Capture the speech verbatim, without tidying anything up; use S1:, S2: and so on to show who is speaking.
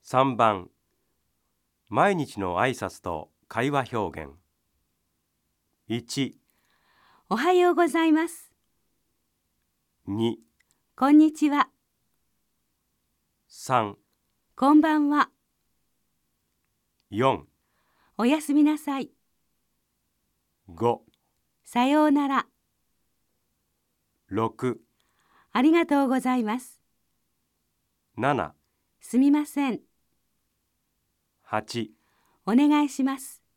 S1: さんばん毎日の挨拶と会話表現。いち、
S2: おはようございます。
S1: に、
S2: こんにちは。
S1: さん、
S2: こんばんは。
S1: よん、
S2: おやすみなさい。
S1: ご、
S2: さようなら。
S1: ろく、
S2: ありがとうございます。
S1: なな、
S2: すみません。
S1: はち、
S2: お願いします。